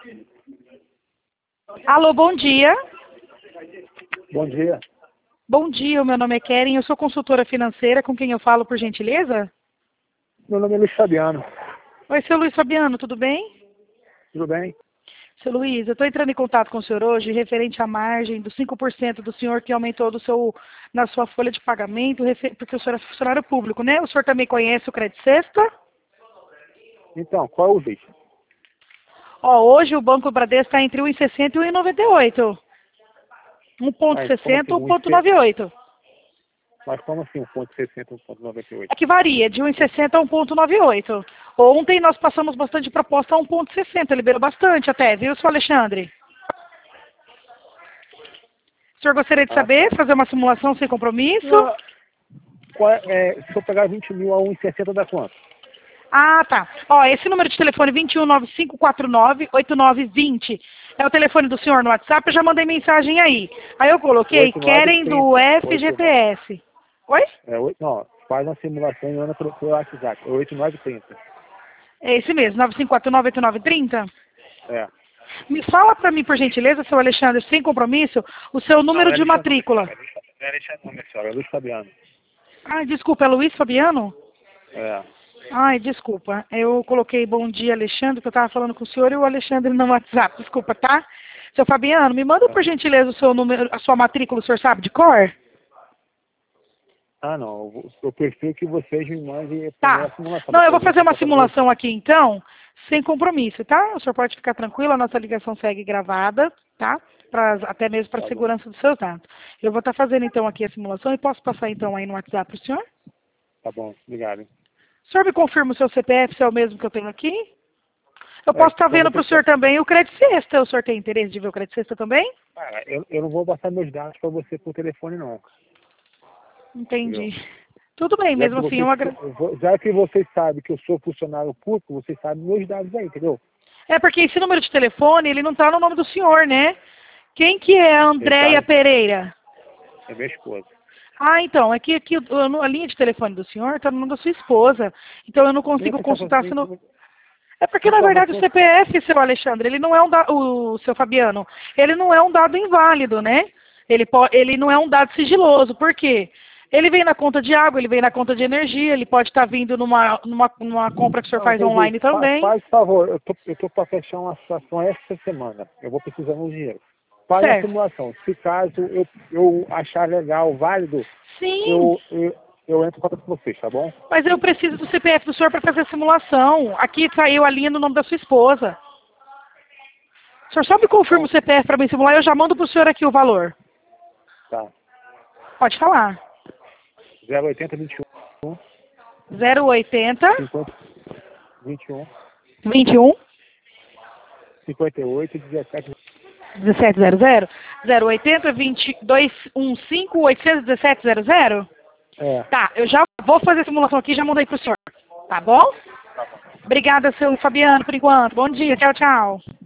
Alô, bom dia. Bom dia. Bom dia, o meu nome é Keren, eu sou consultora financeira, com quem eu falo, por gentileza? Meu nome é Luiz Fabiano. Oi, seu Luiz Fabiano, tudo bem? Tudo bem? Seu Luiz, eu estou entrando em contato com o senhor hoje referente à margem dos 5% do senhor que aumentou na sua folha de pagamento, porque o senhor é funcionário público, né? O senhor também conhece o Credit Sexta? Então, qual é o jeito? Ó, hoje o Banco Bradesco está entre 1,60 e 1,98. Mas como 1,60 assim, ou 1,98. Mas como assim 1,60, 1,98? É que varia, de 1,60 a 1,98. Ontem nós passamos bastante proposta a 1,60, liberou bastante até, viu, seu Alexandre? O senhor gostaria de Ah, saber, tá. fazer uma simulação sem compromisso? Não, se eu pegar 20 mil a 1,60 dá quanto? Ah, tá. Ó, esse número de telefone 2195498920 é o telefone do senhor no WhatsApp, eu já mandei mensagem aí. Aí eu coloquei, querem do 8930. FGTS. Oi? Não, faz uma simulação e anda pelo WhatsApp. 8930. É esse mesmo, 95498930? É. Me fala para mim, por gentileza, seu Alexandre, sem compromisso, o seu Não, número é de Alexandre, matrícula. é Alexandre, não, minha senhora, é Luiz Fabiano. Ah, desculpa, é Luiz Fabiano? É. Ai, desculpa. Eu coloquei bom dia, Alexandre, que eu estava falando com o senhor e o Alexandre no WhatsApp. Desculpa, tá? Seu Fabiano, me manda, por gentileza, o seu número, a sua matrícula, o senhor sabe de cor? Ah, não. Eu prefiro que vocês me mandem Tá. a simulação. Não, eu vou fazer uma Pra poder- simulação aqui, então, sem compromisso, tá? O senhor pode ficar tranquilo, a nossa ligação segue gravada, tá? Até mesmo para Tá bom. segurança dos seus dados. Eu vou estar fazendo, então, aqui a simulação e posso passar, então, aí no WhatsApp para o senhor? Tá bom, obrigado. O senhor me confirma o seu CPF, se é o mesmo que eu tenho aqui? Eu É, posso estar só vou vendo ter para o que... senhor também o Credit Sexta. O senhor tem interesse de ver o Credit Sexta também? eu não vou passar meus dados para você por telefone, não. Entendeu? Entendi. Tudo bem, Já mesmo que assim, vocês, já que vocês sabem que eu sou funcionário público, vocês sabem meus dados aí, entendeu? É porque esse número de telefone, ele não está no nome do senhor, né? Quem que é a Ele Andréia tá, Pereira? é minha esposa. Ah, então, é que aqui a linha de telefone do senhor está no nome da sua esposa. Então eu não Nem consigo pensar consultar assim, se no... É porque, na então, verdade, o CPF, seu Alexandre, ele não é um dado, o seu Fabiano, ele não é um dado inválido, né? Ele não é um dado sigiloso. Por quê? Ele vem na conta de água, ele vem na conta de energia, ele pode estar vindo numa compra que o senhor não, faz quer dizer, online também. faz favor, eu tô para fechar uma situação essa semana. Eu vou precisar de dinheiro. Faz a Certo. simulação. Se caso eu achar legal, válido, Sim, eu entro em contato com vocês, tá bom? mas eu preciso do CPF do senhor para fazer a simulação. Aqui saiu a linha no nome da sua esposa. O senhor só me confirma Bom, o CPF para mim simular e eu já mando para o senhor aqui o valor. tá. Pode falar. 080 21 080 50 21 21 58 17. 1700 080 2215 81700. É. Tá, eu já vou fazer a simulação aqui e já mandei pro senhor. Tá bom? Obrigada, seu Fabiano, por enquanto. Bom dia, tchau, tchau.